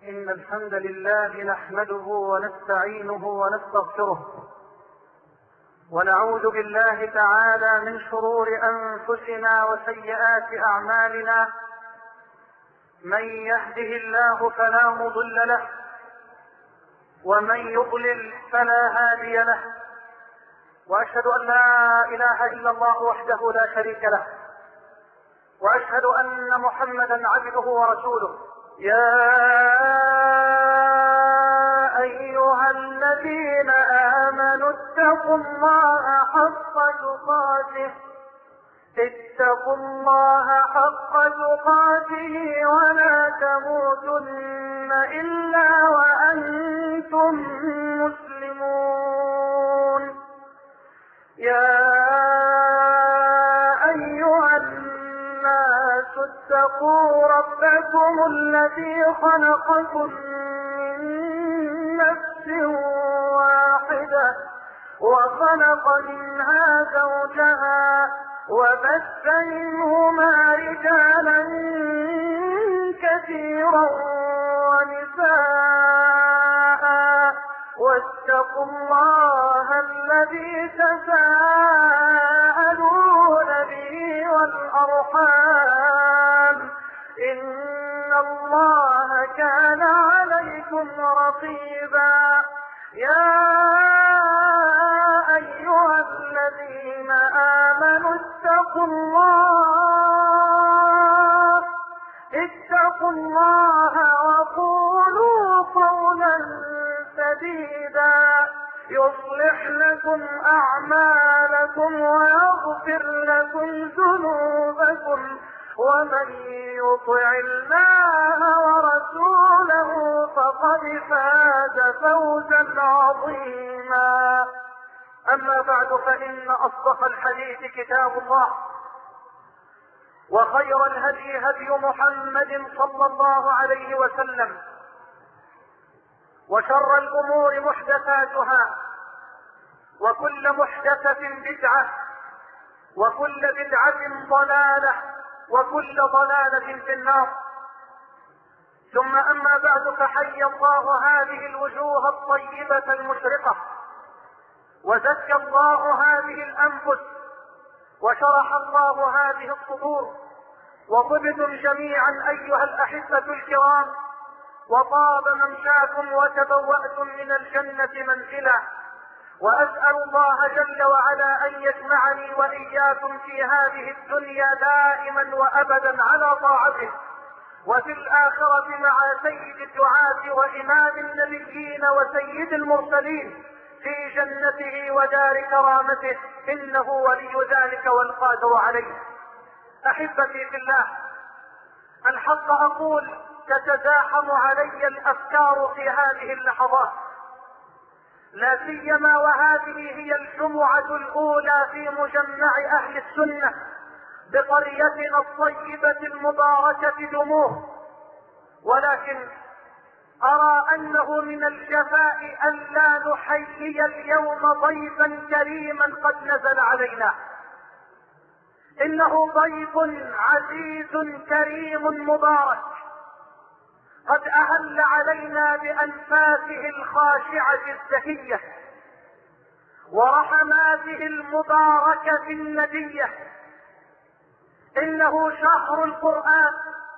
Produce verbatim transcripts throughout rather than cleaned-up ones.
إن الحمد لله نحمده ونستعينه ونستغفره ونعوذ بالله تعالى من شرور أنفسنا وسيئات أعمالنا. من يهده الله فلا مضل له ومن يضلل فلا هادي له، وأشهد أن لا إله إلا الله وحده لا شريك له، وأشهد أن محمدا عبده ورسوله. يا أيها الذين آمنوا اتقوا الله حق تقاته اتقوا الله حق تقاته ولا تموتن إلا وأنتم مسلمون. يا أيها الناس اتقوا ربكم الذي خلقكم من نفس واحدة وخلق منها زوجها وبث منهما رجالا كثيرا ونساء، واتقوا الله الذي تساءلون به والأرحام إن الله كان عليكم رقيبا. يا أيها الذين آمنوا اتقوا الله اتقوا الله وقولوا قولا سديدا يصلح لكم أعمالكم ويغفر لكم ذنوبكم، ومن يطع الله ورسوله فقد فاز فوزا عظيما. أما بعد، فإن أصدق الحديث كتاب الله، وخير الهدي هدي محمد صلى الله عليه وسلم، وشر الأمور محدثاتها، وكل محدثة بدعة، وكل بدعة ضلالة، وكل ضلالة في النار. ثم أما بعد، فحي الله هذه الوجوه الطيبة المشرقة، وزكى الله هذه الأنفس، وشرح الله هذه الصدور، وطبتم جميعا أيها الأحبة الكرام، وطاب ممشاكم وتبوأتم من الجنة منزلا. وأسأل الله جل وعلا أن يجمعني وإياكم في هذه الدنيا دائما وأبدا على طاعته، وفي الآخرة مع سيد الدعاة وإمام النبيين وسيد المرسلين في جنته ودار كرامته، إنه ولي ذلك والقادر عليه. أحبتي في الله، الحق أقول تتزاحم علي الأفكار في هذه اللحظات، لا سيما وهذه هي الجمعة الأولى في مجمع أهل السنة بقريتنا الطيبة المباركة دموع، ولكن أرى أنه من الجفاء ألا نحيي اليوم ضيفا كريما قد نزل علينا. إنه ضيف عزيز كريم مبارك قد أهل علينا بأنفاسه الخاشعة الزكية ورحماته المباركة الندية. إنه شهر القرآن،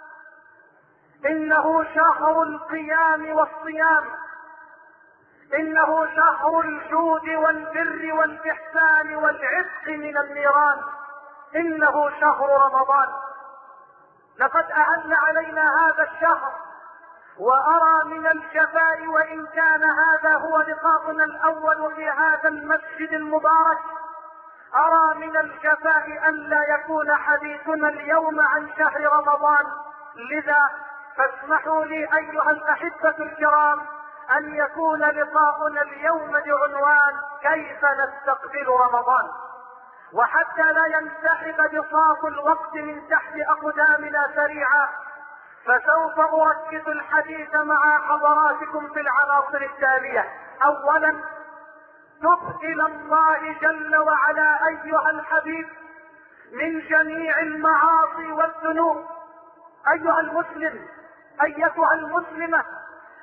إنه شهر القيام والصيام، إنه شهر الجود والبر والإحسان والعتق من النيران، إنه شهر رمضان. لقد أهل علينا هذا الشهر، وأرى من الجفاء، وإن كان هذا هو لقاؤنا الأول في هذا المسجد المبارك، أرى من الجفاء أن لا يكون حديثنا اليوم عن شهر رمضان. لذا فاسمحوا لي أيها الأحبة الكرام أن يكون لقاؤنا اليوم بعنوان كيف نستقبل رمضان. وحتى لا ينسحب بساط الوقت من تحت أقدامنا سريعا، فسوف أركز الحديث مع حضراتكم في العناصر التالية. أولا، تب إلى الله جل وعلا أيها الحبيب من جميع المعاصي والذنوب. أيها المسلم، أيتها المسلمة،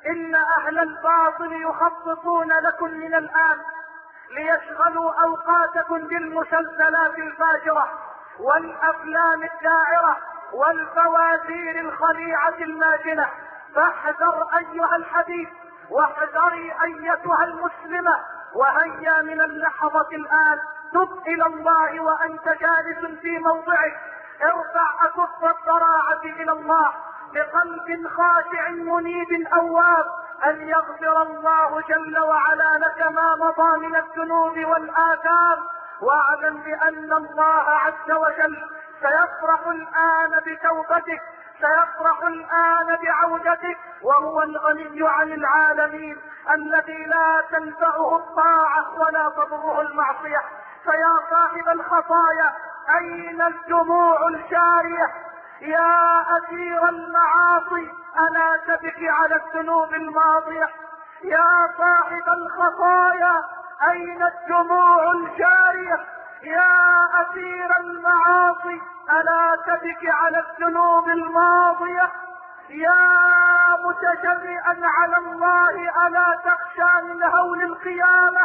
إن أهل الباطل يخططون لكم من الآن ليشغلوا أوقاتكم بالمسلسلات الفاجرة والأفلام الداعرة والفوازير الخليعة الماجنة. فاحذر أيها الحبيب، واحذري أيتها المسلمة، وهيا من اللحظة الآن تب إلى الله وأنت جالس في موضعك. ارفع أكف الضراعة إلى الله بقلب خاشع منيب أواب أن يغفر الله جل وعلا لك ما مضى من الذنوب والآثام. واعلم بأن الله عز وجل سيفرح الآن بتوبتك، سيفرح الآن بعودتك، وهو الغني عن العالمين الذي لا تنفعه الطاعة ولا تضره المعصية. فيا صاحب الخطايا أين الدموع الجارية؟ يا أسير المعاصي ألا تبكي على الذنوب الماضية؟ يا صاحب الخطايا أين الدموع الجارية؟ يا أسير المعاصي ألا تبكي على الذنوب الماضية؟ يا متجرئا على الله ألا تخشى من هول القيامة؟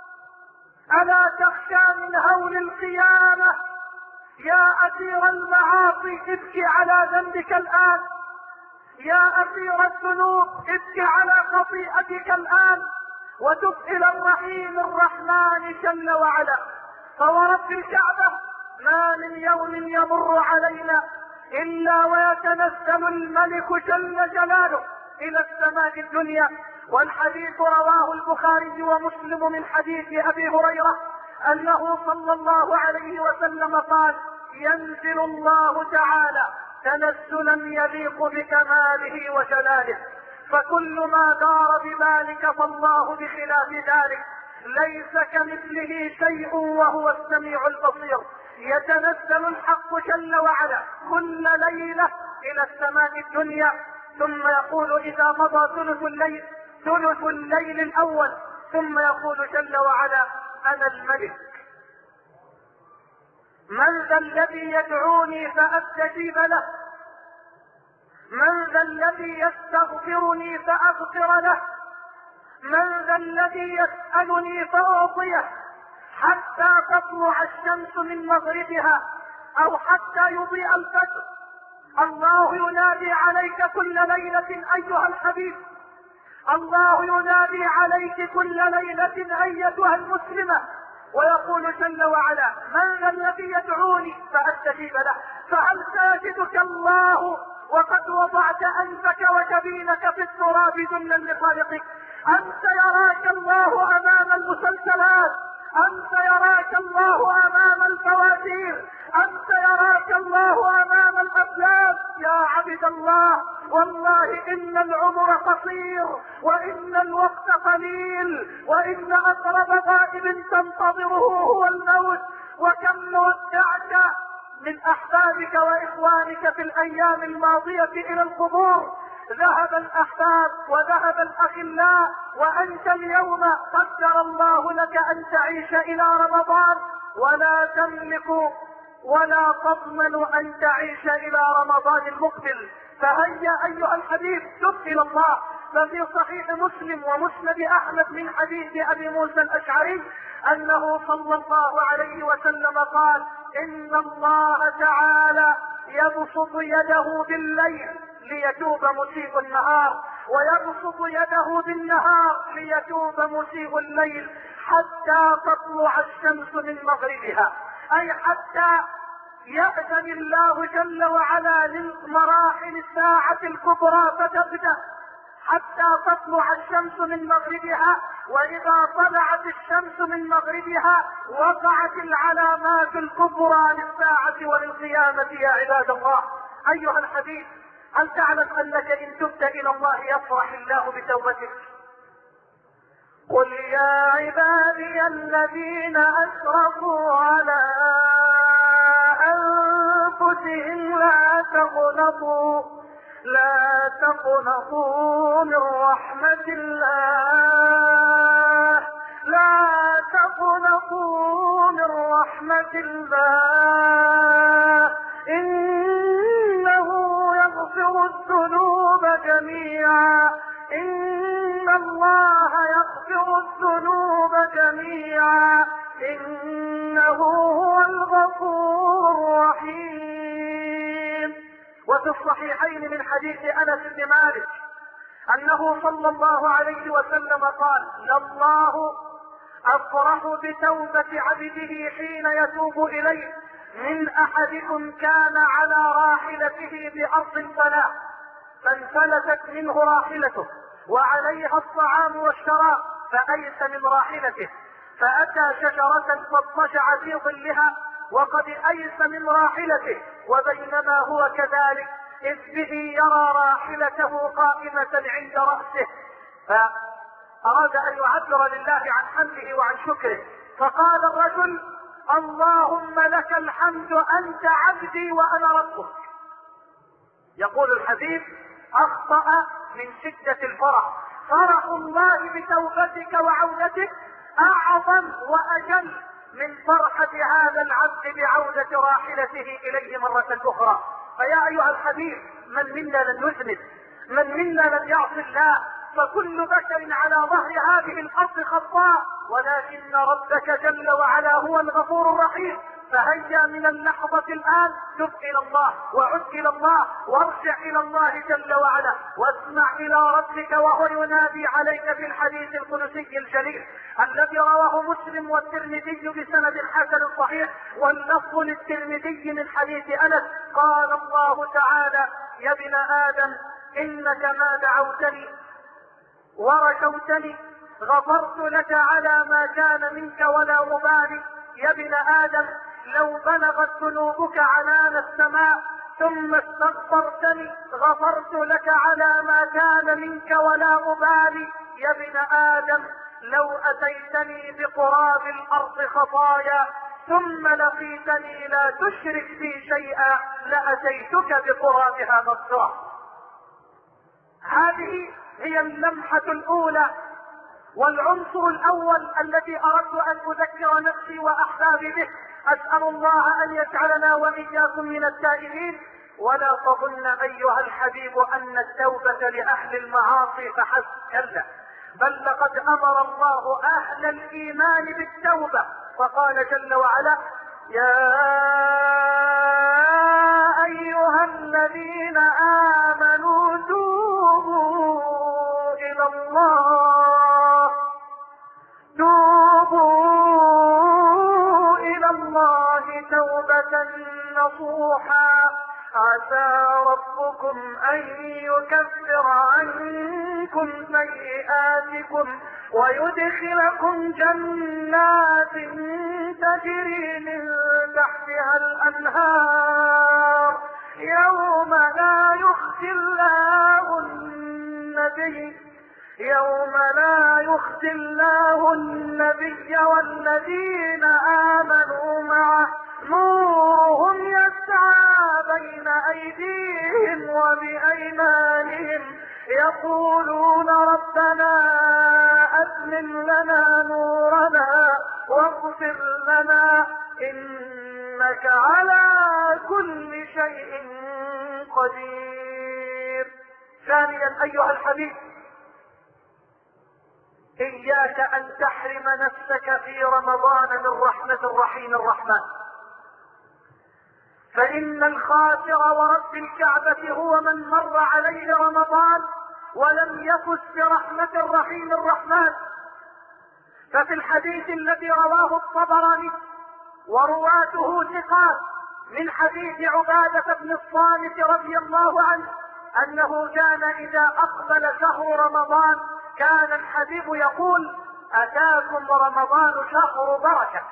ألا تخشى من هول القيامة؟ يا أسير المعاصي ابكي على ذنبك الآن، يا أسير الذنوب ابكي على خطيئتك الآن، وتب إلى الرحيم الرحمن جل وعلا. فورب الكعبة ما من يوم يمر علينا إلا ويتنزل الملك جل جلاله إلى السماء الدنيا. والحديث رواه البخاري ومسلم من حديث أبي هريرة أنه صلى الله عليه وسلم قال: ينزل الله تعالى تنزلا يليق بكماله وجلاله، فكل ما دار بذلك فالله بخلاف ذلك، ليس كمثله شيء وهو السميع البصير. يتنزل الحق جل وعلا كل ليلة إلى السماء الدنيا، ثم يقول إذا مضى ثلث الليل ثلث الليل الأول، ثم يقول جل وعلا: أنا الملك، من ذا الذي يدعوني فأستجيب له؟ من ذا الذي يستغفرني فأغفر له؟ من ذا الذي يسألني فأعطيه؟ حتى تطلع الشمس من مغربها أو حتى يضيء الفجر. الله ينادي عليك كل ليلة أيها الحبيب، الله ينادي عليك كل ليلة أيتها المسلمة، ويقول جل وعلا: من ذا الذي يدعوني فأستجيب له؟ فهل سيجدك الله وقد وضعت أنفك وجبينك في التراب ذلا لخالقك؟ أم سيراك الله أمام المسلسلات؟ أم سيراك الله أمام الفوازير؟ أم سيراك الله أمام الأفلام؟ يا عبد الله، والله إن العمر قصير وإن الوقت قليل، وإن أقرب غائب تنتظره هو الموت. وكم ودعت من أحبابك وإخوانك في الأيام الماضية إلى القبور. ذهب الأحباب وذهب الأخلاء، وأنت اليوم قدر الله لك أن تعيش إلى رمضان، ولا تملك ولا تضمن أن تعيش إلى رمضان المقبل. فهيا أيها الحبيب تب إلى الله. ففي صحيح مسلم ومسند أحمد من حديث أبي موسى الأشعري أنه صلى الله عليه وسلم قال: إن الله تعالى يبسط يده بالليل ليتوب مسيء النهار، ويبسط يده بالنهار ليتوب مسيء الليل، حتى تطلع الشمس من مغربها، أي حتى يأذن الله جل وعلا لمراحل الساعة الكبرى فتبدأ، حتى تطلع الشمس من مغربها. وإذا طلعت الشمس من مغربها وقعت العلامات الكبرى للساعة وللقيامة. يا عباد الله، أيها الحبيب، هل تعلم أنك إن تبت إلى الله يفرح الله بتوبتك؟ قل يا عبادي الذين أسرفوا على أنفسهم لا تقنطوا لا تقنطوا من رحمة الله لا تقنطوا من رحمة الله إنه يغفر الذنوب جميعا غفور رحيم. وفي الصحيحين من حديث أنس بن مالك أنه صلى الله عليه وسلم قال: لله أفرح بتوبة عبده حين يتوب إليه من أحدكم كان على راحلته بأرض فلاح فانفلتت منه راحلته وعليها الطعام والشراب فأيس من راحلته فأتى شجرة فاضطجع في ظلها وقد أيس من راحلته وبينما هو كذلك إذ به يرى راحلته قائمة عند رأسه فأراد أن يعبر لله عن حمده وعن شكره فقال الرجل: اللهم لك الحمد أنت عبدي وأنا ربك. يقول الحبيب: أخطأ من شدة الفرح، فرح الله بتوبتك وعودتك أعظم وأجل من فرحة هذا العبد بعودة راحلته إليه مرة أخرى. فيا أيها الحبيب، من منا لن يذنب، من منا لن يعصي الله، فكل بشر على ظهر هذه الأرض خطاء، ولكن ربك جل وعلا هو الغفور الرحيم. فهيا من اللحظة الآن تب إلى الله وعد إلى الله وارجع إلى الله جل وعلا واسمع إلى ربك وهو ينادي عليك في الحديث القدسي الجليل الذي رواه مسلم والترمذي بسند حسن صحيح، واللفظ للترمذي من حديث أنس قال الله تعالى: يا ابن آدم إنك ما دعوتني ورجوتني غفرت لك على ما كان منك ولا أبالي. يا ابن آدم لو بلغت ذنوبك عنان السماء ثم استغفرتني غفرت لك على ما كان منك ولا أبالي. يا ابن آدم لو أتيتني بقراب الأرض خطايا ثم لقيتني لا تشرك بي شيئا لأتيتك بقرابها مغفرة. هذه هي اللمحة الأولى والعنصر الأول الذي أردت أن أذكر نفسي وأحبابي به. أسأل الله أن يجعلنا وإياكم من التائبين. ولا تظن أيها الحبيب أن التوبة لأهل المعاصي فحسب، كلا، بل لقد أمر الله أهل الإيمان بالتوبة فقال جل وعلا: يا أيها الذين آمنوا توبوا إلى الله توبوا إلى الله توبة نصوحا عسى ربكم أن يكفر عنكم سيئاتكم ويدخلكم جنات تجري من تحتها الأنهار يوم لا يخزي الله النبي يوم لا يخزي الله النبي والذين آمنوا معه نورهم يسعى بين أيديهم وبأيمانهم يقولون ربنا أتمم لنا نورنا واغفر لنا إنك على كل شيء قدير. ثانيا أيها الحبيب، إياك أن تحرم نفسك في رمضان من رحمة الرحيم الرحمن، فإن الخاسر ورب الكعبة هو من مر عليه رمضان ولم يفز برحمة الرحيم الرحمن. ففي الحديث الذي رواه الطبراني ورواته ثقات من حديث عبادة بن الصامت رضي الله عنه أنه كان إذا أقبل شهر رمضان كان الحبيب يقول: أتاكم رمضان شهر بركة.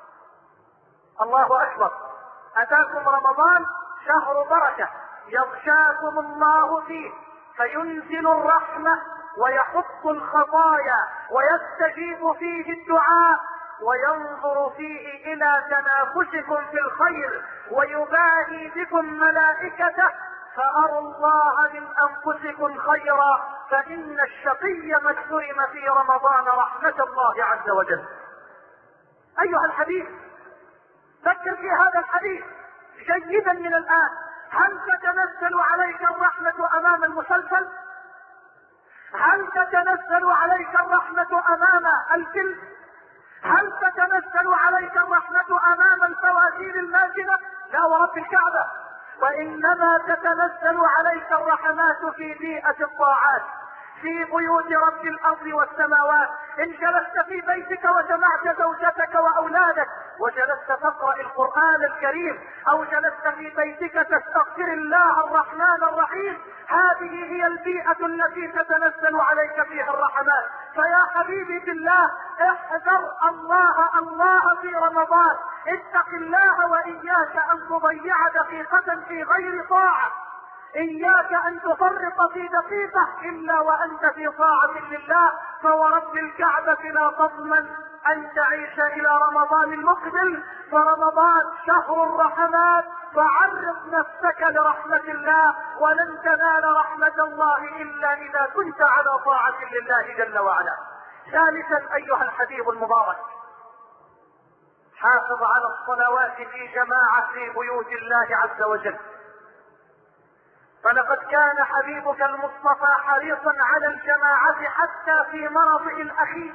الله أكبر، أتاكم رمضان شهر بركة يغشاكم الله فيه فينزل الرحمة ويحط الخطايا ويستجيب فيه الدعاء وينظر فيه إلى تنافسكم في الخير ويباهي بكم ملائكته فأروا الله من أنفسكم خيرا فإن الشقي ما اكترم في رمضان رحمة الله عز وجل. أيها الحبيب، فكر في هذا الحديث جيدا من الآن. هل تتنزل عليك الرحمة أمام المسلسل؟ هل تتنزل عليك الرحمة أمام الفيلم؟ هل تتنزل عليك الرحمة امام الفواتير الماكنة؟ لا ورب الكعبة، وانما تتنزل عليك الرحمات في بيئة الطاعات، في بيوت رب الارض والسماوات. ان جلست في بيتك وجمعت زوجتك واولادك وجلست تقرأ القرآن الكريم، او جلست في بيتك تستغفر الله الرحمن الرحيم، هذه هي البيئة التي تتنزل عليك فيها الرحمات. فيا حبيبي بالله احذر الله الله في رمضان، اتق الله واياك ان تضيع دقيقة في غير طاعة، اياك ان تفرط في دقيقة الا وانت في طاعة لله. فورب الكعبة لا تضمن ان تعيش الى رمضان المقبل، فرمضان شهر الرحمات، فعرض نفسك لرحمة الله، ولن تنال رحمة الله الا اذا كنت على طاعة لله جل وعلا. ثالثا ايها الحبيب المبارك، حافظ على الصلوات في جماعة في بيوت الله عز وجل، فلقد كان حبيبك المصطفى حريصا على الجماعة حتى في مرضه الأخير،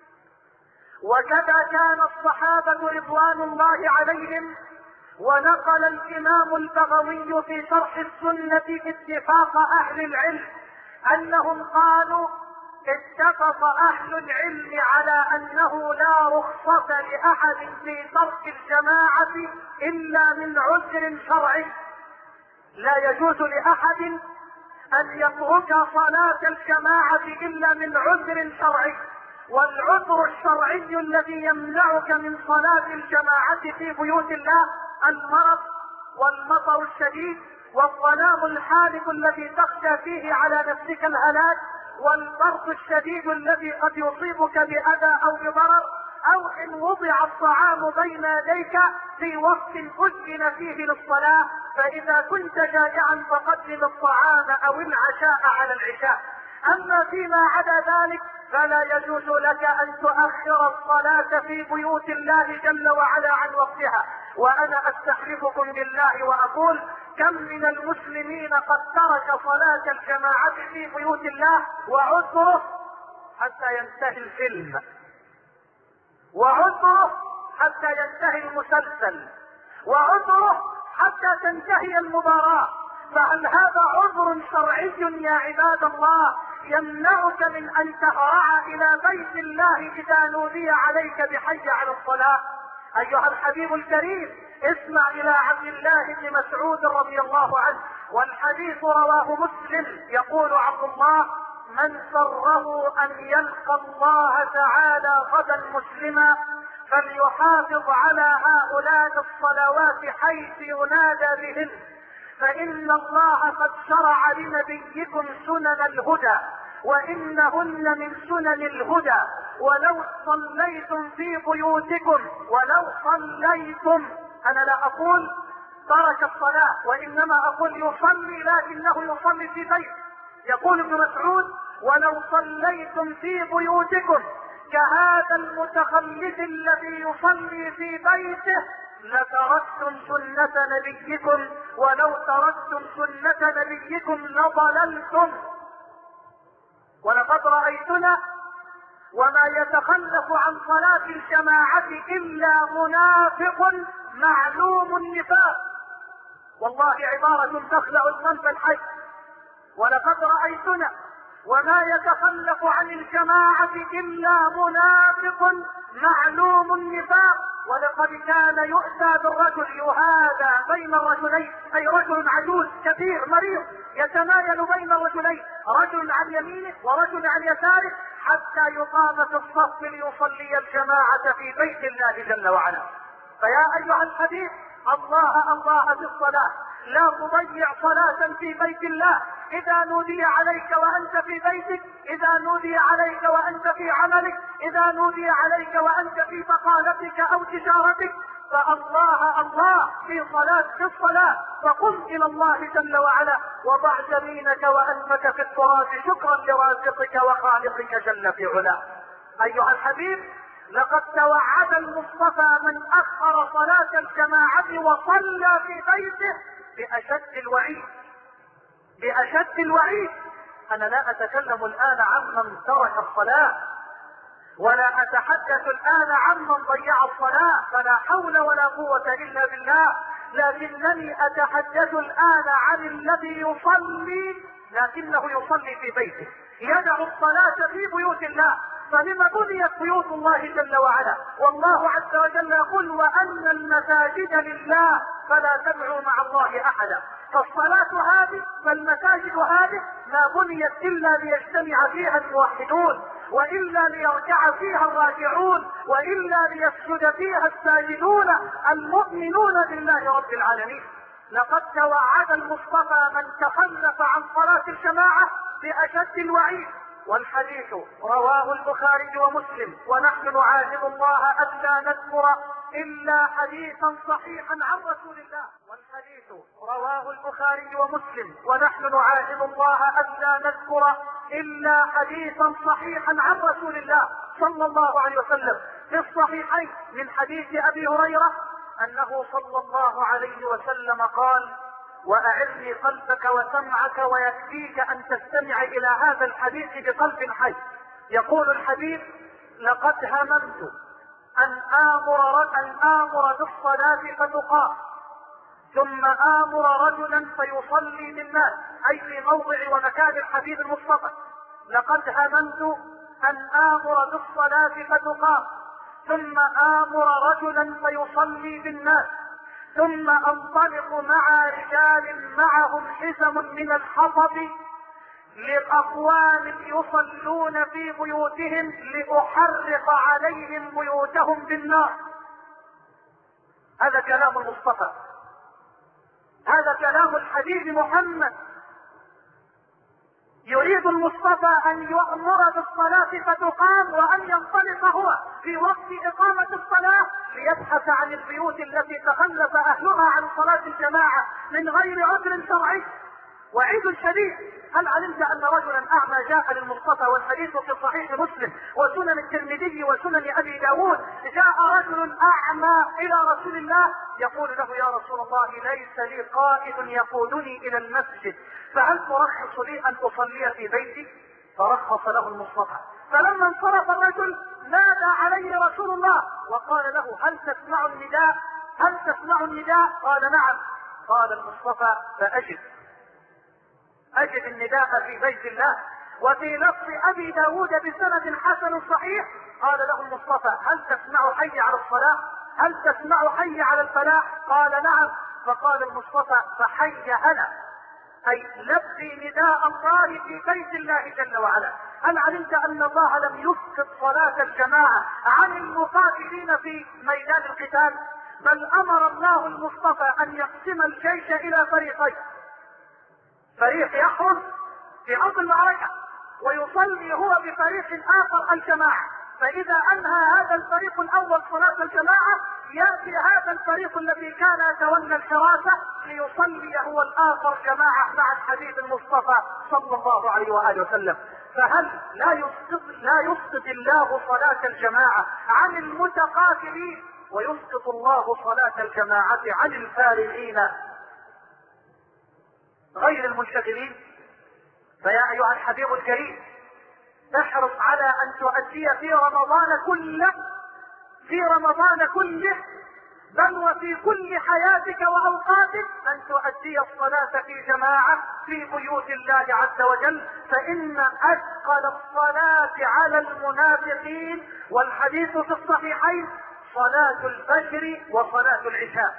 وكذا كان الصحابة رضوان الله عليهم. ونقل الإمام البغوي في شرح السنة اتفاق أهل العلم أنهم قالوا اتفق أهل العلم على أنه لا رخصة لأحد في ترك الجماعة إلا من عذر شرعي. لا يجوز لأحد أن يترك صلاة الجماعة إلا من عذر شرعي، والعذر الشرعي الذي يمنعك من صلاة الجماعة في بيوت الله المرض والمطر الشديد والظلام الحالك الذي تخشى فيه على نفسك الهلاك والبرد الشديد الذي قد يصيبك بأذى أو بضرر، أو إن وضع الطعام بين يديك في وقت أذن فيه للصلاة، فإذا كنت جائعا فقدم الطعام أو العشاء على العشاء. أما فيما عدا ذلك فلا يجوز لك أن تؤخر الصلاة في بيوت الله جل وعلا عن وقتها. وأنا أستحلفكم بالله وأقول كم من المسلمين قد ترك صلاة الجماعة في بيوت الله وعذره حتى ينتهي الفيلم، وعذره حتى ينتهي المسلسل، وعذره حتى تنتهي المباراة. فهل هذا عذر شرعي يا عباد الله يمنعك من ان تهرع الى بيت الله اذا نودي عليك بحي على الصلاة؟ ايها الحبيب الكريم اسمع الى عبد الله بن مسعود رضي الله عنه، والحديث رواه مسلم. يقول عبد الله: من سره ان يلقى الله تعالى غدا مسلما فليحافظ على هؤلاء الصلوات حيث ينادى بهن، فإن الله قد شرع لنبيكم سنن الهدى وإنهن من سنن الهدى، ولو صليتم في بيوتكم ولو صليتم، أنا لا أقول ترك الصلاة وإنما أقول يصلي لكنه يصلي في بيت. يقول ابن مسعود: ولو صليتم في بيوتكم كهذا المتخلف الذي يصلي في بيته لتركتم سنة نبيكم، ولو تركتم سنة نبيكم لضللتم. ولقد رأيتنا وما يتخلف عن صلاة الجماعة إلا منافق معلوم النفاق، والله عبارة تخلع القلب الحي. ولقد رأيتنا وما يتخلف عن الجماعة إلا منافق معلوم النفاق. ولقد كان يؤتى بالرجل يهادى بين الرجلين، أي رجل عجوز كبير مريض يتمايل بين الرجلين، رجل عن يمينه ورجل عن يساره، حتى يقام في الصف ليصلي الجماعة في بيت الله جل وعلا. فيا أيها الحبيب الله الله في الصلاة، لا تضيع صلاة في بيت الله. إذا نودي عليك وأنت في بيتك، إذا نودي عليك وأنت في عملك، إذا نودي عليك وأنت في بقالتك أو تجارتك، فالله الله في صلاة في الصلاة، فقم إلى الله جل وعلا وضع جبينك وأنفك في التراب شكرا لرازقك وخالقك جل في علاه. أيها الحبيب لقد توعد المصطفى من أخر صلاة الجماعة وصلى في بيته بأشد الوعيد، بأشد الوعيد. أنا لا أتكلم الآن عمن ترك الصلاة ولا أتحدث الآن عمن ضيع الصلاة، فلا حول ولا قوة إلا بالله، لكنني أتحدث الآن عن الذي يصلي لكنه يصلي في بيته، يدع الصلاة في بيوت الله. فلما بنيت بيوت الله جل وعلا؟ والله عز وجل يقول: وأن المساجد لله فلا تدعوا مع الله أحدا. فالصلاة هذه فالمساجد هذه ما بنيت إلا ليجتمع فيها الموحدون، وإلا ليركع فيها الراكعون، وإلا ليسجد فيها الساجدون المؤمنون بالله رب العالمين. لقد توعد المصطفى من تخلف عن صلاة الجماعة بأشد الوعيد، والحديث رواه البخاري ومسلم، ونحن نعاهد الله ألا نذكر إلا حديثا صحيحا عن رسول الله. والحديث رواه البخاري ومسلم، ونحن نعاهد الله ألا نذكر إلا حديثا صحيحا عن رسول الله صلى الله عليه وسلم في الصحيحين من حديث أبي هريرة أنه صلى الله عليه وسلم قال: وأعرني قلبك وسمعك ويكفيك أن تستمع إلى هذا الحديث بقلب حي. يقول الحديث: لقد هممت أن آمر أن آمر بالصلاة فتقام، ثم آمر رجلا فيصلي بالناس، أي في موضع ومكان الحبيب المصطفى. لقد هممت أن آمر بالصلاة فتقام، ثم آمر رجلا فيصلي بالناس، ثم انطلق مع رجال معهم حزم من الحطب لأقوام يصلون في بيوتهم لأحرق عليهم بيوتهم بالنار. هذا كلام المصطفى، هذا كلام الحبيب محمد. يريد المصطفى أن يأمر بالصلاة فتقام، وأن ينطلق هو في وقت إقامة الصلاة ليبحث عن البيوت التي تخلف أهلها عن صلاة الجماعة من غير عذر شرعي. وعيد شديد. هل علمت أن رجلا أعمى جاء للمصطفى، والحديث في صحيح مسلم وسنن الترمذي وسنن أبي داود؟ جاء رجل أعمى إلى رسول الله يقول له: يا رسول الله، ليس لي قائد يقودني إلى المسجد، فهل ترخص لي أن أصلي في بيتي؟ فرخص له المصطفى. فلما انصرف الرجل نادى عليه رسول الله وقال له: هل تسمع النداء؟ هل تسمع النداء؟ قال: نعم. قال المصطفى: فأجب أجد النداء في بيت الله. وفي لفظ أبي داود بسند حسن صحيح قال له المصطفى: هل تسمع حي على الصلاة؟ هل تسمع حي على الفلاح؟ قال: نعم. فقال المصطفى: فحي هلا، أي لبي نداء الله في بيت الله جل وعلا. هل علمت أن الله لم يسقط صلاة الجماعة عن المقاتلين في ميدان القتال؟ بل أمر الله المصطفى أن يقسم الجيش إلى فريقين: فريق يحرس في أرض المعركة، ويصلي هو بفريق آخر الجماعة. فإذا أنهى هذا الفريق الأول صلاة الجماعة يأتي هذا الفريق الذي كان يتولى الحراسة ليصلي هو الآخر جماعة مع الحبيب المصطفى صلى الله عليه وآله وسلم. فهل لا يسقط لا يسقط الله صلاة الجماعة عن المتقاتلين، ويسقط الله صلاة الجماعة عن الفارغين غير المنشغلين؟ فيا أيها الحبيب الكريم، احرص على أن تؤدي في رمضان كله في رمضان كله بل وفي كل حياتك وأوقاتك أن تؤدي الصلاة في جماعة في بيوت الله عز وجل، فإن أثقل الصلاة على المنافقين، والحديث في الصحيحين، صلاة الفجر وصلاة العشاء.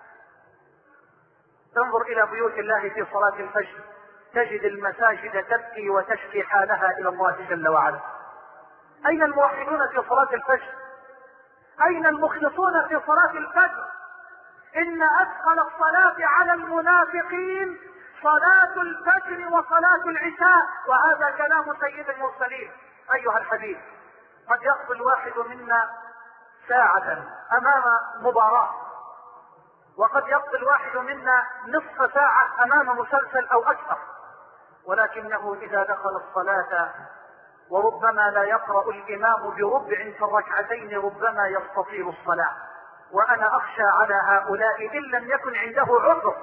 تنظر إلى بيوت الله في صلاة الفجر تجد المساجد تبكي وتشكي حالها إلى الله جل وعلا. أين الموحدون في صلاة الفجر؟ أين المخلصون في صلاة الفجر؟ إن أثقل الصلاة على المنافقين صلاة الفجر وصلاة العشاء، وهذا كلام سيد المرسلين. أيها الحبيب، قد يقضي الواحد منا ساعة أمام مباراة، وقد يقضي الواحد منا نصف ساعة أمام مسلسل أو أكثر، ولكنه إذا دخل الصلاة وربما لا يقرأ الإمام بربع في الركعتين ربما يستطيل الصلاة. وأنا أخشى على هؤلاء إن لم يكن عنده عذر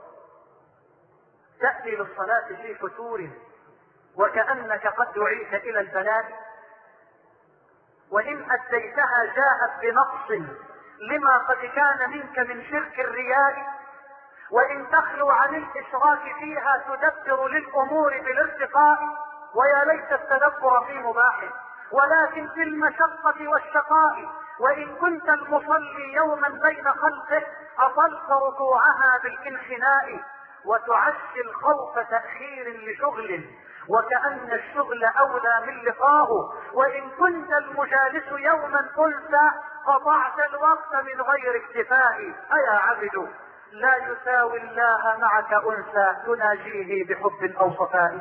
تأتي للصلاة في فتور وكأنك قد دعيت إلى البلاد، وإن أديتها جاءت بنقص لما قد كان منك من شرك الرياء، وإن تخلو عن الإشراك فيها تدبر للأمور بالارتقاء. ويا ليت التدبر في مباح ولكن في المشقة والشقاء، وإن كنت المصلي يوما بين خلقه أطلت ركوعها بالانحناء، وتعشي الخوف تأخير لشغل وكأن الشغل أولى من لقاه، وإن كنت المجالس يوما أنثى قطعت الوقت من غير اكتفاء. أيا عبد لا يساوي الله معك أنثى تناجيه بحب أو صفاء.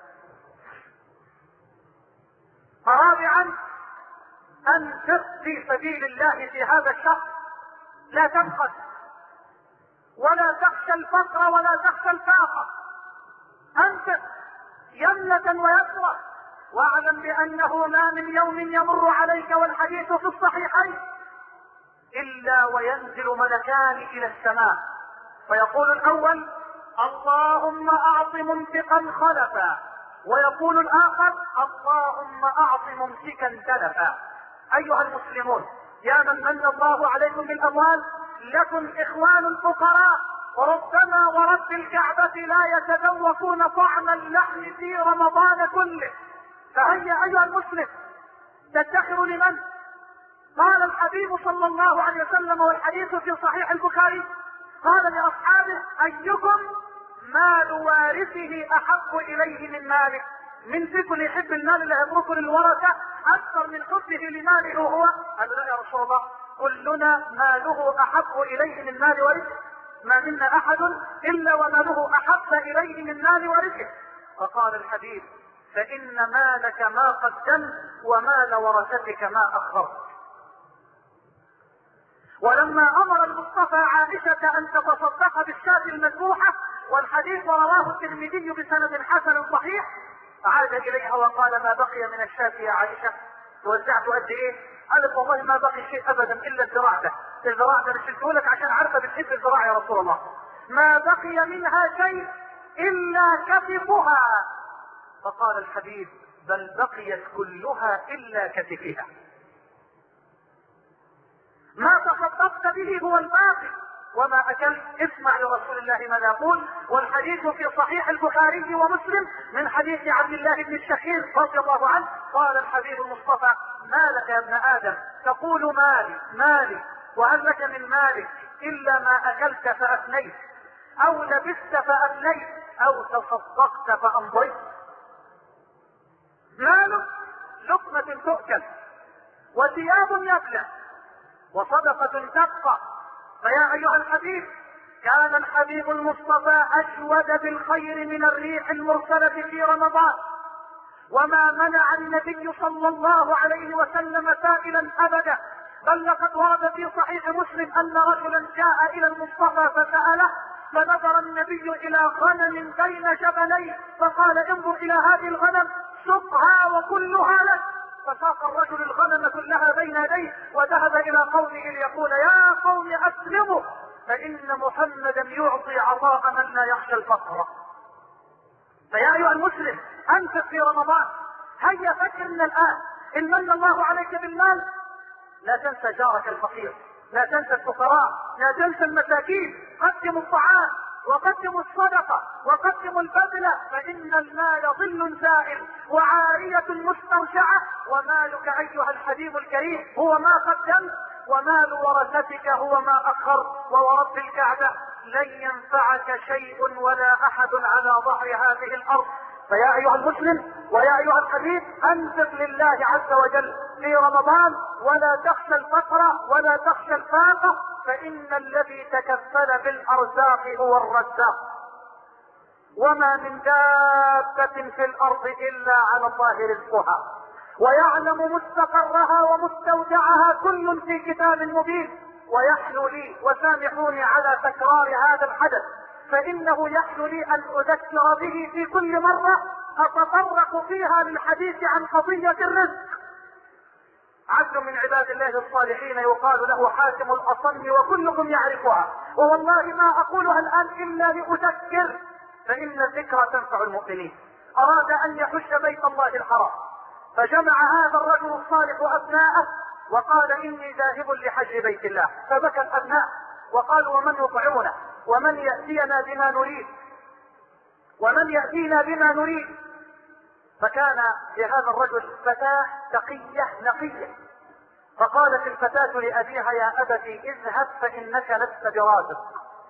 رابعا أنفق في سبيل الله في هذا الشهر، لا تبخس ولا تخشى الفقر ولا تخشى الفاقة. أنفق يمنة ويسرة، واعلم بأنه ما من يوم يمر عليك والحديث في الصحيحين إلا وينزل ملكان إلى السماء، فيقول الأول اللهم أعط ممسكا خلفا، ويقول الآخر اللهم أعط ممسكا تلفا. أيها المسلمون، يا من من الله عليكم بالأموال، لكم إخوان الفقراء ربما ورب الكعبة لا يتذوقون طعم اللحم في رمضان كله، فهيا أيها المسلم تدخر لمن؟ قال الحبيب صلى الله عليه وسلم والحديث في صحيح البخاري، قال لأصحابه أيكم مال وارثه أحب إليه من ماله؟ من فيكم يحب المال اللي يتركه للورثة أكثر من حبه لماله هو؟ قال لا يا رسول الله، كلنا ماله أحب إليه من مال ورثه، ما منا أحد إلا وماله أحب إليه من مال ورثه. فقال الحبيب فإن مالك ما قدمت ومال ورثتك ما أخرت. ولما أمر المصطفى عائشة أن تتصدق بالشاة المذبوحة، والحديث رواه الترمذي بسند حسن صحيح، عاد إليها وقال ما بقي من الشاة يا عائشة؟ توزعت قد إيه؟ قالت والله ما بقي شيء أبدا إلا الذراع ده، الذراع ده شلته لك عشان عارفة بتحب الذراع يا رسول الله. ما بقي منها شيء إلا كتفها. فقال الحبيب بل بقيت كلها إلا كتفها. ما تصدقت به هو الباقي وما أكلت. اسمع لرسول الله ماذا يقول، والحديث في صحيح البخاري ومسلم من حديث عبد الله بن الشخير رضي الله عنه، قال الحبيب المصطفى ما لك يا ابن آدم تقول مالي مالي وهل لك من مالك إلا ما أكلت فأفنيت أو لبست فأفنيت أو تصدقت فأمضيت. مالك لقمة تؤكل وثياب يبلى وصدقة تبقى. فيا أيها الحبيب، كان الحبيب المصطفى أجود بالخير من الريح المرسلة في رمضان، وما منع النبي صلى الله عليه وسلم سائلا أبدا، بل لقد ورد في صحيح مسلم أن رجلا جاء إلى المصطفى فسأله، فنظر النبي إلى غنم بين جبلين فقال انظر إلى هذه الغنم سقها وكلها لك. فساق الرجل الغنم كلها بين يديه وذهب إلى قومه ليقول يا قوم أسلموا فإن محمدا يعطي عطاء من لا يخشى الفقر. فيا أيها المسلم أنفق في رمضان. هيا فكر من الآن، إن من الله عليك بالمال لا تنسى جارك الفقير، لا تنسى الفقراء، لا تنسى المساكين. قدموا الطعام وقدموا الصدقة وقدموا البذل، فإن المال ظل زائل وعارية مسترجعة، ومالك أيها الحبيب الكريم هو ما قدمت، ومال ورثتك هو ما أخرت. وورب الكعبة لن ينفعك شيء ولا أحد على ظهر هذه الأرض. فيا أيها المسلم ويا أيها الحبيب أنفق لله عز وجل في رمضان، ولا تخشى الفقر ولا تخشى الفاقة، فإن الذي تكفل بالأرزاق هو الرزاق. وما من دابة في الأرض إلا على الله رزقها ويعلم مستقرها ومستودعها كل في كتاب مبين. ويحلو لي، وسامحوني على تكرار هذا الحدث، فإنه يحلو لي أن أذكر به في كل مرة أتطرق فيها للحديث عن قضية الرزق. عبد من عباد الله الصالحين يقال له حاتم الأصم وكلكم يعرفها، ووالله ما أقولها الآن إلا لأذكر، فإن الذكرى تنفع المؤمنين. أراد أن يحج بيت الله الحرام فجمع هذا الرجل الصالح أبناءه وقال إني ذاهب لحج بيت الله. فبكى الأبناء وقالوا ومن يطعمنا ومن يأتينا بما نريد ومن يأتينا بما نريد. فكان لهذا الرجل فتاة تقية نقية، فقالت الفتاة لأبيها يا أبتي اذهب فإنك لست برازق،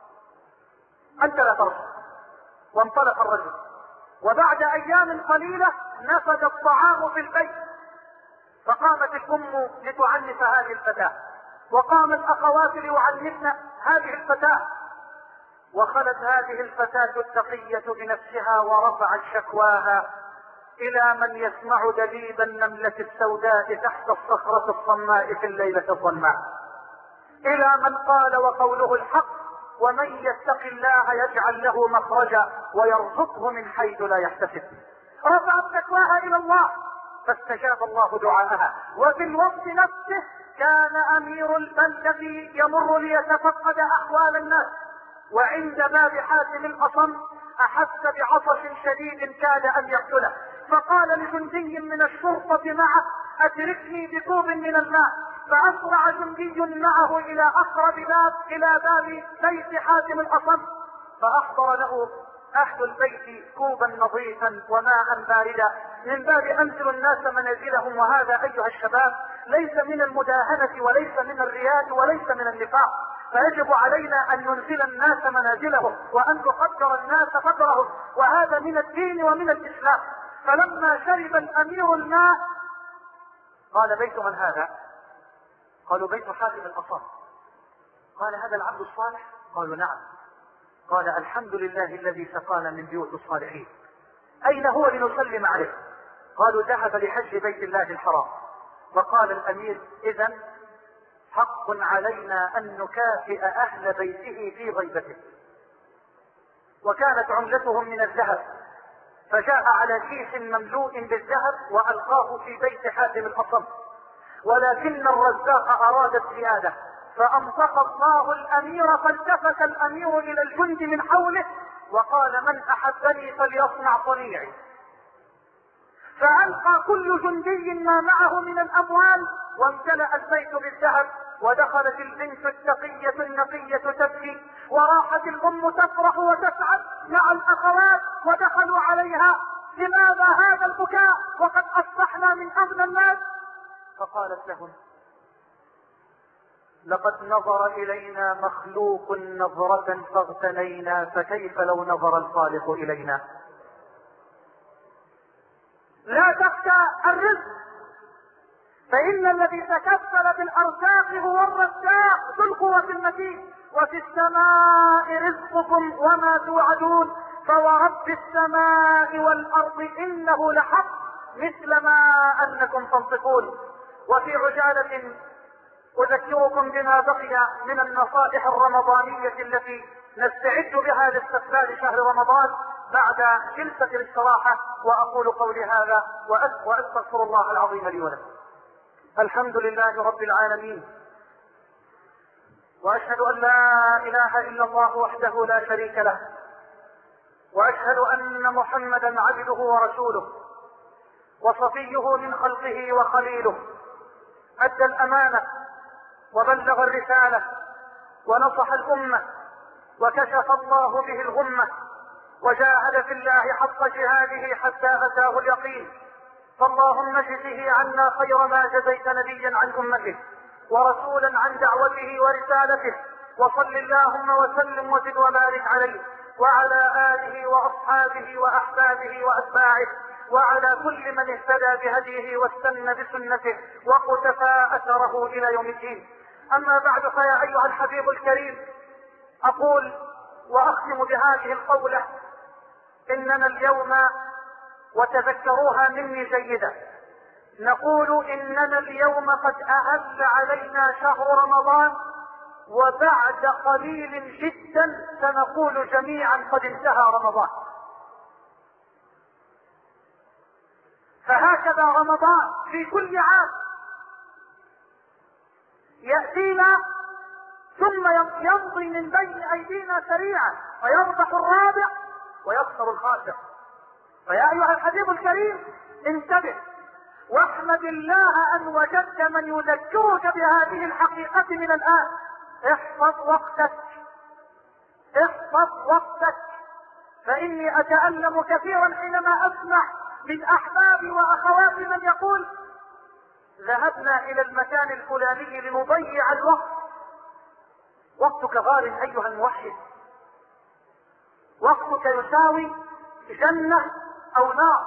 أنت لا ترزق. وانطلق الرجل، وبعد أيام قليلة نفد الطعام في البيت، فقامت الأم لتعنف هذه الفتاة، وقام الأخوات ليعنفن هذه الفتاة، وخلت هذه الفتاة التقية بنفسها ورفعت شكواها إلى من يسمع دبيب النملة السوداء تحت الصخرة الصماء في الليلة الظلماء، إلى من قال وقوله الحق ومن يتق الله يجعل له مخرجا ويرزقه من حيث لا يحتسب. رفعت شكواها إلى الله فاستجاب الله دعاءها. وفي الوقت نفسه كان أمير البلدة يمر ليتفقد أحوال الناس، وعند باب حاتم الأصم أحس بعطش شديد كاد أن يقتله، فقال لجندي من الشرطة معه أدركني بكوب من الماء، فأسرع جندي معه إلى أقرب باب إلى باب بيت حاتم الأصم، فأحضر له أهل البيت كوبا نظيفا وماء باردا من باب أنزل الناس منازلهم. وهذا أيها الشباب ليس من المداهنة وليس من الرياء وليس من النفاق، فيجب علينا أن ننزل الناس منازلهم وأن نقدر الناس قدرهم، وهذا من الدين ومن الإسلام. فلما شرب الأمير الماء قال بيت من هذا؟ قالوا بيت حاتم الأصم. قال هذا العبد الصالح؟ قالوا نعم. قال الحمد لله الذي سقانا من بيوت الصالحين. أين هو لنسلم عليه؟ قالوا ذهب لحج بيت الله الحرام. فقال الأمير إذن حق علينا أن نكافئ أهل بيته في غيبته. وكانت عملتهم من الذهب، فجاء على كيس مملوء بالذهب وألقاه في بيت حاتم الأصم، ولكن الرزاق أراد الزيادة فأنطق الله الأمير، فالتفت الأمير إلى الجند من حوله وقال من أحبني فليصنع صنيعي، فألقى كل جندي ما معه من الأموال وامتلأ البيت بالذهب. ودخلت البنت التقية النقية تبكي، وراحت الأم تفرح وتسعد مع الأخوات ودخلوا عليها لماذا هذا البكاء وقد أصبحنا من أغنى الناس؟ فقالت لهم لقد نظر إلينا مخلوق نظرة فاغتنينا، فكيف لو نظر الخالق إلينا؟ لا تخشى الرزق، فإن الذي تكفل بالأرزاق هو الرزاق ذو القوة المتين. وفي السماء رزقكم وما توعدون، فورب السماء والأرض إنه لحق مثل ما أنكم تنطقون. وفي عجالة أذكركم بما بقي من النصائح الرمضانية التي نستعد بها لاستقبال شهر رمضان بعد جلسة الاستراحة، وأقول قولي هذا وأستغفر الله العظيم لي ولكم. الحمد لله رب العالمين، وأشهد أن لا إله إلا الله وحده لا شريك له، وأشهد أن محمدا عبده ورسوله وصفيه من خلقه وخليله، أدى الأمانة وبلغ الرسالة ونصح الأمة وكشف الله به الغمة، وجاهد في الله حق جهاده حتى أتاه اليقين. فاللهم اجزه عنا خير ما جزيت نبيا عن أمته ورسولا عن دعوته ورسالته، وصل اللهم وسلم وزد وبارك عليه وعلى آله وأصحابه وأحبابه وأتباعه وعلى كل من اهتدى بهديه واستنى بسنته وقتفى أثره إلى يوم الدين. أما بعد، فيا أيها الحبيب الكريم، أقول وأختم بهذه القولة: إننا اليوم، وتذكروها مني جيدا، نقول إننا اليوم قد أهل علينا شهر رمضان، وبعد قليل جدا سنقول جميعا قد انتهى رمضان. فهكذا رمضان في كل عام يأتينا ثم يمضي من بين أيدينا سريعا، فيربح الرابع ويخسر الخاسر. فيا أيها الحبيب الكريم انتبه، فاحمد الله ان وجدت من يذكرك بهذه الحقيقة من الآن. احفظ وقتك، احفظ وقتك، فاني اتألم كثيرا حينما اسمع من احبابي واخواتي من يقول ذهبنا الى المكان الفلاني لنضيع الوقت. وقتك غال ايها الموحد، وقتك يساوي جنة او نار.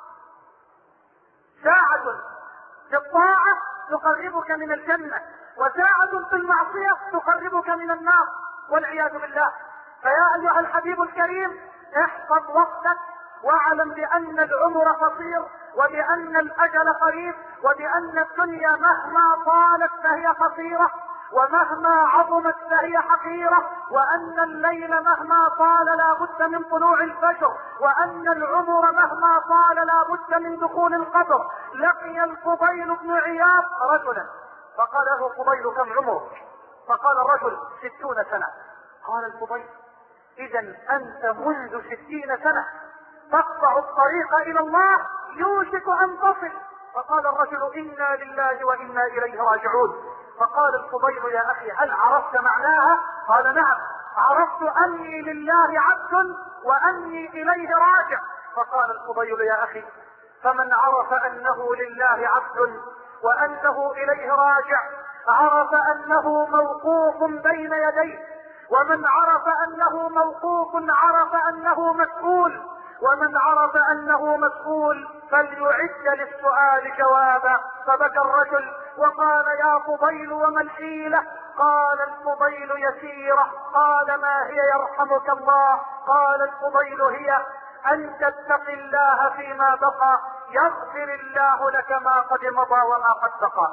ساعة في الطاعة تقربك من الجنة، وساعة في المعصية تقربك من النار والعياذ بالله. فيا ايها الحبيب الكريم احفظ وقتك، واعلم بان العمر قصير، وبان الاجل قريب، وبان الدنيا مهما طالت فهي قصيرة، ومهما عظمت فهي حقيرة، وان الليل مهما طال لا بد من طلوع الفجر، وان العمر مهما طال لا بد من دخول القبر. لقي الفضيل بن عياض رجلا فقال له فضيل كم عمرك؟ فقال الرجل ستون سنة. قال الفضيل اذا انت منذ ستين سنة تقطع الطريق الى الله، يوشك ان تصل. فقال الرجل انا لله وانا اليه راجعون. فقال الفضيل يا اخي هل عرفت معناها؟ قال نعم، عرفت اني لله عبد واني اليه راجع. فقال الفضيل يا اخي فمن عرف انه لله عبد وانه اليه راجع عرف انه موقوف بين يديه، ومن عرف انه موقوف عرف انه مسؤول، ومن عرف انه مسؤول فليعد للسؤال جوابا. فبكى الرجل وقال يا فضيل وما الحيلة؟ قال الفضيل يسيرة. قال ما هي يرحمك الله؟ قال الفضيل هي ان تتقي الله فيما بقى يغفر الله لك ما قد مضى وما قد بقى.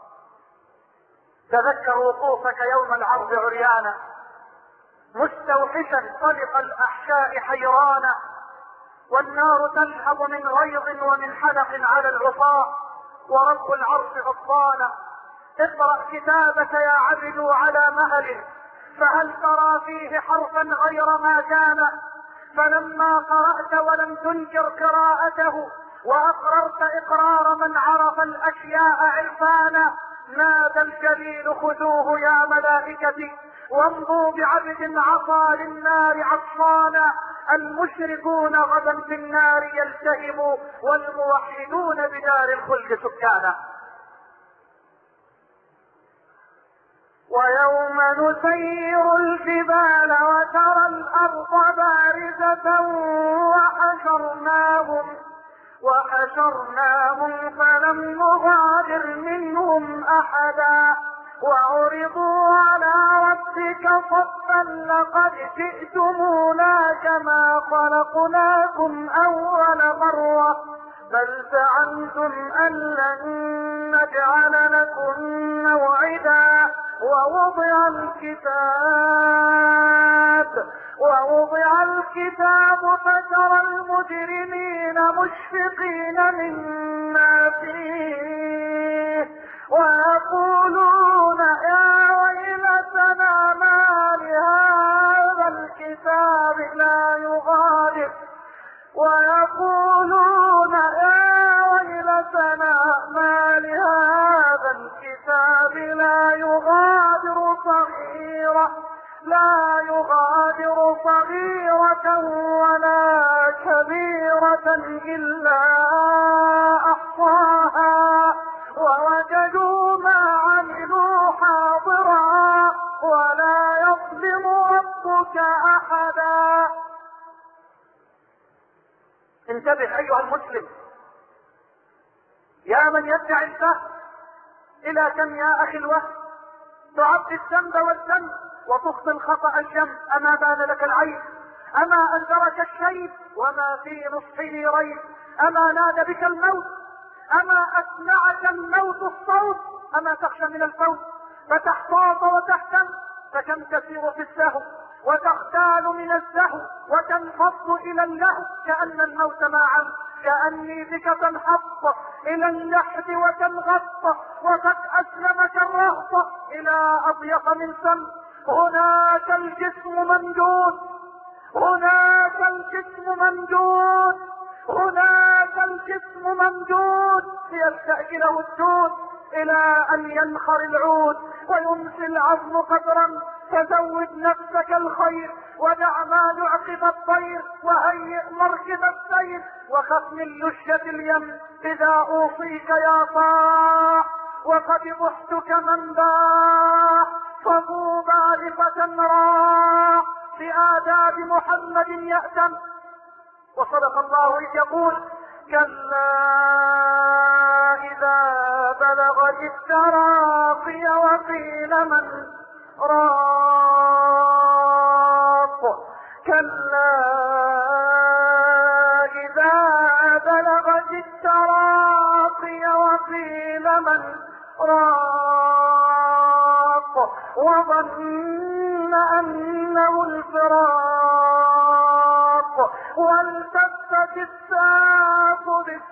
تذكر وقوفك يوم العرض عريانا مستوحشا طلق الاحشاء حيرانا، والنار تلهب من غيظ ومن حلق على العصاة، ورب العرش غضبانا. اقرأ كتابك يا عبد على مهل، فهل ترى فيه حرفا غير ما كان؟ فلما قرأت ولم تنكر قراءته وأقررت إقرار من عرف الأشياء عرفانا، نادى الجليل خذوه يا ملائكتي وامضوا بعبد عصى للنار عطشانا. المشركون غدا في النار يلتهموا، والموحدون بدار الخلد سكانا. ويوم نسير الجبال وترى الأرض بارزة وحشرناهم وحشرناهم فلم نغادر منهم أحدا، وعرضوا على ربك صفا لقد جئتمونا كما خلقناكم أول مرة بل زعمتم أن لن نجعل لكم موعدا. ووضع الكتاب ووضع الكتاب فترى المجرمين مشفقين مما فيه ويقولون يا ويلتنا ما لهذا الكتاب لا يغادر ويقولون يا ويلتنا ما لهذا الكتاب لا يغادر صغيرة لا يغادر صغيرة ولا كبيرة إلا أحصاها ووجدوا ما عملوا حاضرا ولا يظلم ربك أحدا. انتبه أيها المسلم يا من يدعي الفهم، إلى كم يا أخي الوهم تعطي الذنب والذنب وتخطي الخطأ الجم؟ أما بان لك العيب؟ أما أنذرك الشيب وما في نصحه ريب؟ أما نادى بك الموت؟ أما أسمعك الموت الصوت؟ أما تخشى من الفوت فتحتاط وتهتم؟ فكم تسير في السهو وتختال من الزهو وتنفض إلى اللهو كأن الموت معا، كأني بك تنحط إلى اللحد وتنغط وقد أسلمك الرهط إلى أضيق من سم. هناك الجسم ممدود هناك الجسم ممدود هناك ذاك الجسم ممدود ليستأكله الدود الى ان ينخر العود ويمسي العظم قدرا. فزود نفسك الخير ودع ما يعقب الطير وهيئ مركب السير وخف من لشة اليم اذا اوصيك يا طاع وقد بحتك من باع فطوبى لفتى راع بآداب محمد يأتم. وصدق الله إذ يقول كلا إذا بلغ التراقي وقيل من راق كلا إذا بلغت التراقي وقيل من راق وظن أنه الفراق والتفت الساق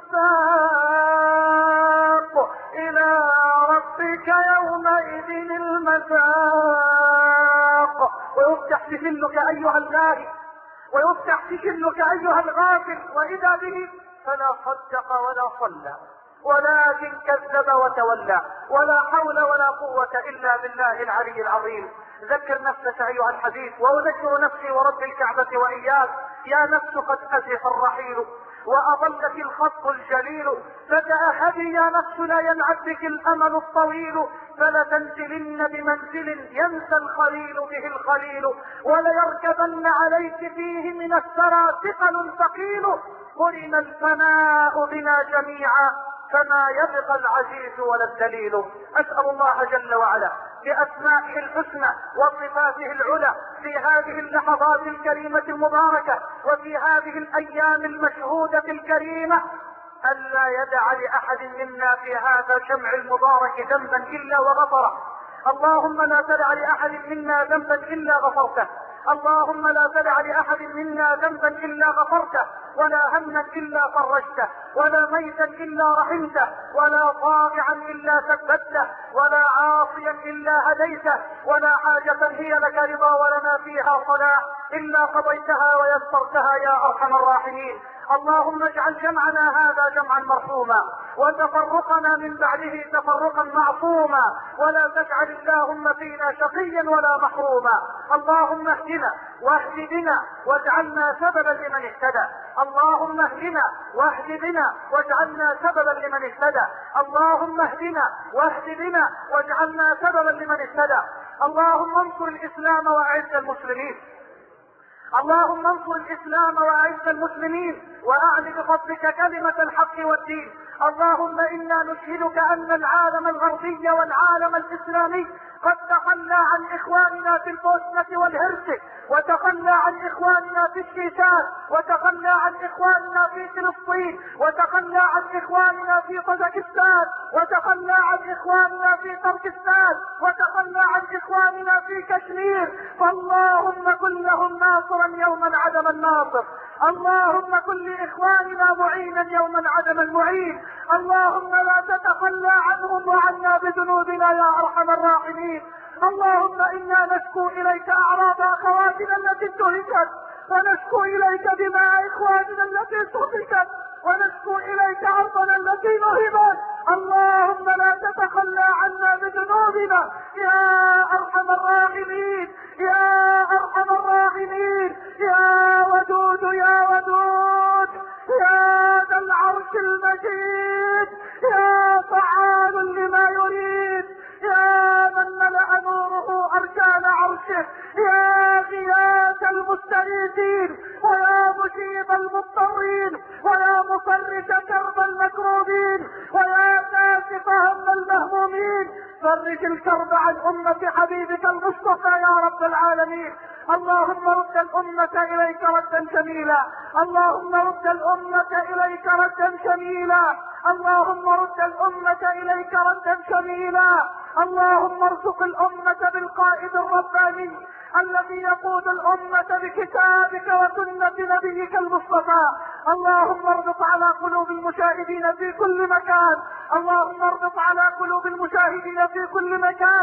بالساق إلى ربك يومئذ المساق. ويفتح سجلك أيها الغارب ويفتح سجلك أيها الغافل وإذا به فلا صدق ولا صلى ولكن كذب وتولى ولا حول ولا قوة إلا بالله العلي العظيم. ذكر نفسك أيها الحبيب وأذكر نفسي ورب الكعبة وإياك. يا نفس قد أزف الرحيل وأضلك الخط الجليل فتأهبي يا نفس لا ينعد بك الأمل الطويل فلتنزلن بمنزل ينسى الخليل به الخليل وليركبن عليك فيه من الثرى ثقل ثقيل قرن الفناء بنا جميعا فما يبقى العزيز ولا الدليل. أسأل الله جل وعلا بأسمائه الحسنى وصفاته العلى في هذه اللحظات الكريمة المباركة وفي هذه الأيام المشهودة الكريمة ألا يدع لأحد منا في هذا الجمع المبارك ذنبا إلا وغفره. اللهم لا تدع لأحد منا ذنبا إلا غفرته. اللهم لا تدع لأحد منا ذنبا إلا غفرته ولا هما إلا فرجته ولا ميتا إلا رحمته ولا طامعا إلا ثبته ولا عاصيا إلا هديته ولا حاجة هي لك رضا ولنا فيها صلاح إلا قضيتها ويسرتها يا أرحم الراحمين. اللهم اجعل جمعنا هذا جمعا مرحوما وتفرقنا من بعده تفرقا معصوما ولا تجعل اللهم فينا شقيا ولا محروما. اللهم اهدنا واهد بنا واجعلنا سببا لمن اهتدى. اللهم اهدنا واهد بنا واجعلنا سببا لمن اهتدى. اللهم اهدنا واهد بنا واجعلنا سببا لمن اهتدى. اللهم انصر الإسلام وأعز المسلمين. اللهم انصر الإسلام وأعز المسلمين وأعل بفضلك كلمة الحق والدين. اللهم إنا نشهدك أن العالم الغربي والعالم الإسلامي قد تخلى عن إخواننا في البوسنة والهرسك وتخلى عن إخواننا في الشيشان وتخلى عن إخواننا في فلسطين وتخلى عن إخواننا في طاجكستان وتخلى عن إخواننا في تركستان وتخلى عن إخواننا في كشمير. فاللهم كن لهم ناصرا يوما عدم الناصر. اللهم كن لإخواننا معينا يوما عدم المعين. اللهم لا تتخلى عنهم وعنا بذنوبنا يا أرحم الراحمين. اللهم إنا نشكو إليك أعراض أخواتنا التي انتهكت ونشكو إليك دماء إخواننا التي سفكت ونشكو إليك أرضنا التي نهبت. اللهم لا تتخلى عنا بذنوبنا يا أرحم الراحمين يا أرحم الراحمين يا ودود يا ودود يا ذا العرش المجيد يا فعال لما يريد يا من ملأ نوره أركان عرشه يا غياث المستغيثين ويا مجيب المضطرين ويا مفرج كرب المكروبين ويا كاشف هم المهمومين فرج الكرب عن أمة حبيبك المصطفى يا رب العالمين. اللهم رد الأمة إليك ردا جميلا. اللهم رد الأمة إليك ردا جميلا. اللهم رد الأمة إليك ردا جميلا. اللهم ارزق الأمة بالقائد الرباني الذي يقود الأمة بكتابك وسنة نبيك المصطفى. اللهم اربط على قلوب المشاهدين في كل مكان. اللهم اربط على قلوب المشاهدين في كل مكان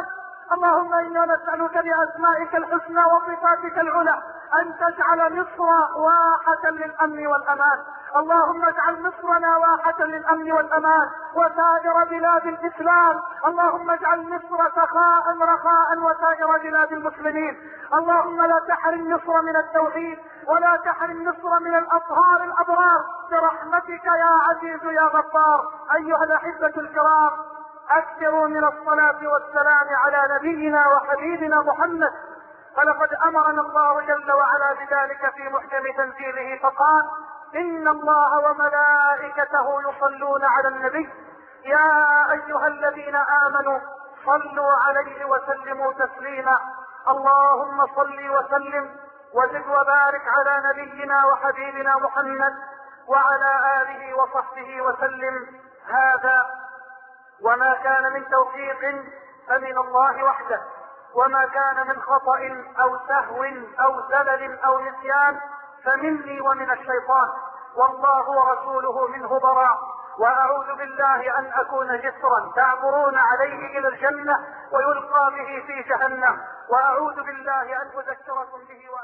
اللهم إنا نسألك بأسمائك الحسنى وصفاتك العلى أن تجعل مصر واحة للأمن والأمان. اللهم اجعل مصرنا واحة للأمن والأمان وسائر بلاد الإسلام. اللهم اجعل مصر سخاء رخاء وسائر بلاد المسلمين. اللهم لا تحرم مصر من التوحيد ولا تحرم مصر من الأطهار الأبرار برحمتك يا عزيز يا غفار. أيها الأحبة الكرام، أكثروا من الصلاة والسلام على نبينا وحبيبنا محمد، فلقد أمرنا الله جل وعلا بذلك في محكم تنزيله فقال: إن الله وملائكته يصلون على النبي يا أيها الذين آمنوا صلوا عليه وسلموا تسليما. اللهم صل وسلم وزد وبارك على نبينا وحبيبنا محمد وعلى آله وصحبه وسلم. هذا وما كان من توفيق فمن الله وحده، وما كان من خطأ أو سهو أو زلل أو نسيان فمني ومن الشيطان، والله ورسوله منه براء. وأعوذ بالله أن أكون جسرا تعبرون عليه إلى الجنة ويلقى به في جهنم، وأعوذ بالله أن أذكركم به.